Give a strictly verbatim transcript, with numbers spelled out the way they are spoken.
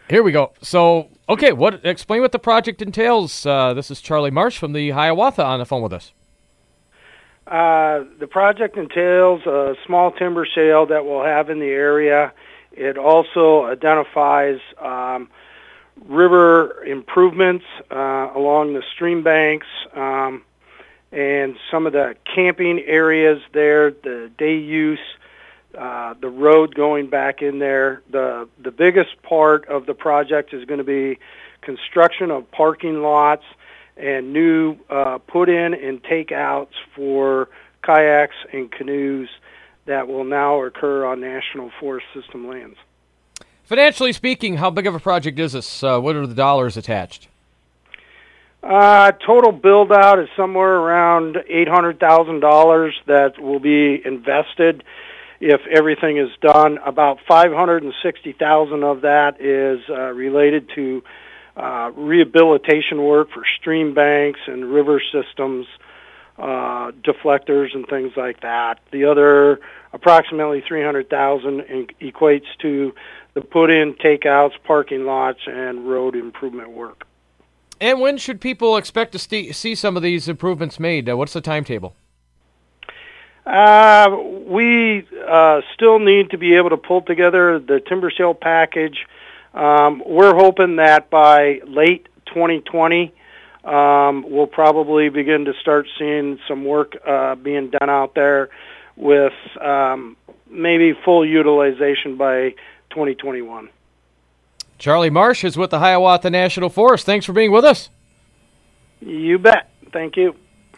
Here we go. So, okay, what? Explain what the project entails. Uh, this is Charlie Marsh from the Hiawatha on the phone with us. Uh, the project entails a small timber sale that we'll have in the area. It also identifies um, river improvements uh, along the stream banks um, and some of the camping areas there, the day use, uh, the road going back in there. The, the biggest part of the project is going to be construction of parking lots and new uh, put-in and take-outs for kayaks and canoes that will now occur on National Forest System lands. Financially speaking, how big of a project is this? Uh, what are the dollars attached? Uh, total build-out is somewhere around eight hundred thousand dollars that will be invested if everything is done. About five hundred sixty thousand dollars of that is uh, related to Uh, rehabilitation work for stream banks and river systems, uh, deflectors and things like that. The other approximately three hundred thousand dollars equates to the put-in, takeouts, parking lots, and road improvement work. And when should people expect to st- see some of these improvements made? Uh, what's the timetable? Uh, we uh, still need to be able to pull together the timber sale package. Um, we're hoping that by late twenty twenty, um, we'll probably begin to start seeing some work uh, being done out there with um, maybe full utilization by twenty twenty-one. Charlie Marsh is with the Hiawatha National Forest. Thanks for being with us. You bet. Thank you.